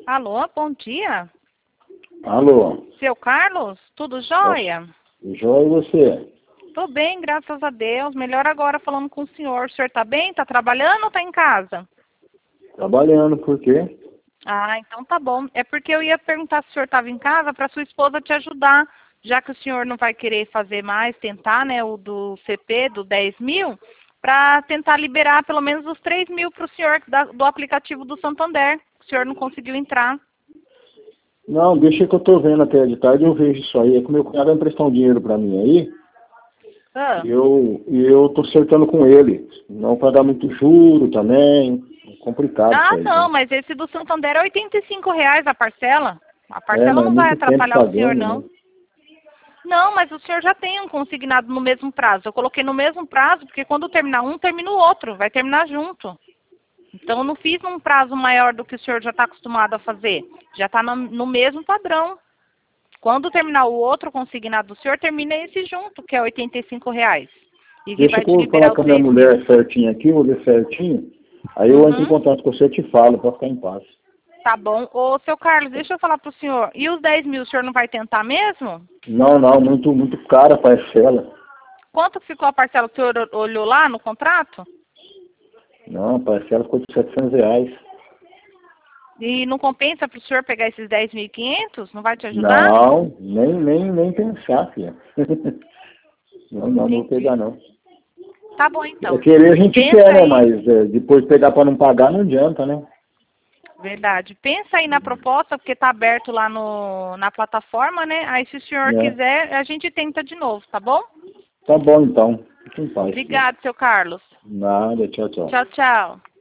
Alô, bom dia. Alô? Seu Carlos, tudo jóia? Jóia, e você? Tô bem, graças a Deus. Melhor agora falando com o senhor. O senhor tá bem? Tá trabalhando ou tá em casa? Trabalhando, por quê? Ah, então tá bom. É porque eu ia perguntar se o senhor estava em casa para sua esposa te ajudar, já que o senhor não vai querer fazer mais, tentar, né, o do CP, do 10 mil, para tentar liberar pelo menos os 3 mil para o senhor do aplicativo do Santander. O senhor não conseguiu entrar. Não, deixa que eu tô vendo até de tarde, eu vejo isso aí. É que meu cunhado vai emprestar um dinheiro pra mim aí, Ah. e eu tô acertando com ele. Não para dar muito juro também. É complicado isso Ah, aí, não, né? mas esse do Santander é R$ 85 a parcela. A É, parcela mas é não vai muito tempo atrapalhar o senhor, pagando, não. né? Não, mas o senhor já tem um consignado no mesmo prazo. Eu coloquei no mesmo prazo, porque quando terminar um, termina o outro. Vai terminar junto. Então, eu não fiz num prazo maior do que o senhor já está acostumado a fazer. Já está no mesmo padrão. Quando terminar o outro consignado do senhor, termina esse junto, que é R$ 85. E Deixa vai que te eu falar liberar os com a minha 3 mil. mulher certinho aqui, vou ver certinho. Aí eu entro em Uhum. contato com você e te falo, pra ficar em paz. Tá bom. Ô, seu Carlos, deixa eu falar pro senhor. E os 10 mil, o senhor não vai tentar mesmo? Não, não, muito cara a parcela. Quanto ficou a parcela? O senhor olhou lá no contrato? Não, a parcela ficou de R$ 700. E não compensa para o senhor pegar esses 10.500? Não vai te ajudar? Não, nem pensar, filha. Não vou Entendi. pegar não. Tá bom, É então. querer a gente Pensa quer, né? aí. Mas depois pegar para não pagar não adianta, né? Verdade. Pensa aí na proposta, porque tá aberto lá na plataforma, né? Aí, se o senhor É. quiser, a gente tenta de novo, tá bom? Tá bom então. Fique em paz, filha. Obrigado, seu Carlos. Nada, tchau, tchau. Tchau, tchau.